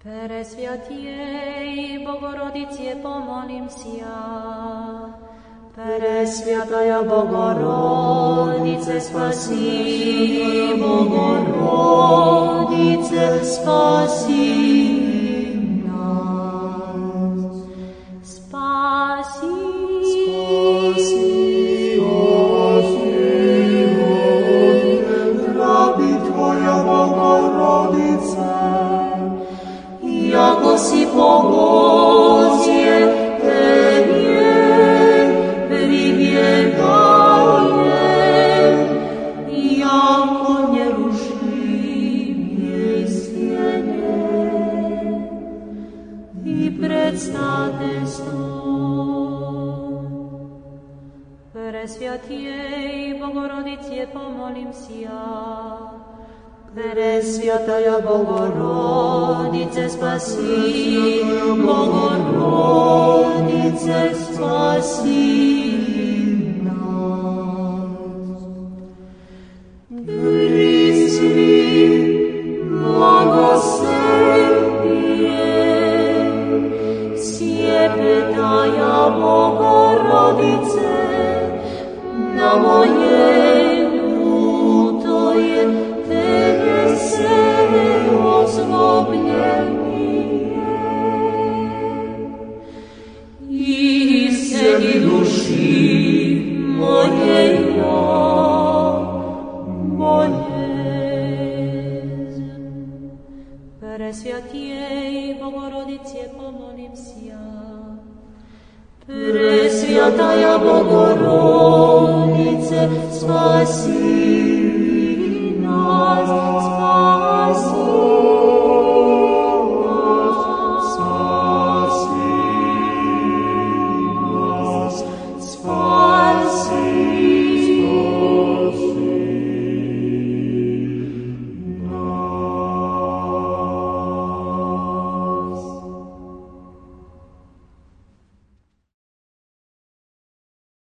Presviatijej Bogorodice, pomolim sja. Presviataja Bogorodice, spasi, Bogorodice, spasi nas. Spasi, rabi Tvoja Bogorodice, jako si pomozje, Tebie pribiegajem, jako nerušimie sienie i predstatenstvo. Presviatijej Bogorodice, pomolim sja. Presviataja Bogorodice, spasi, Bogorodice, spasi nas. Gristi, blagoslepie, siepetaja Bogorodice, na moje lutoje, i sedi duši mojej bolezn. Presviatijej Bogorodice, pomolim sja. Presviataja Bogorodice, spasi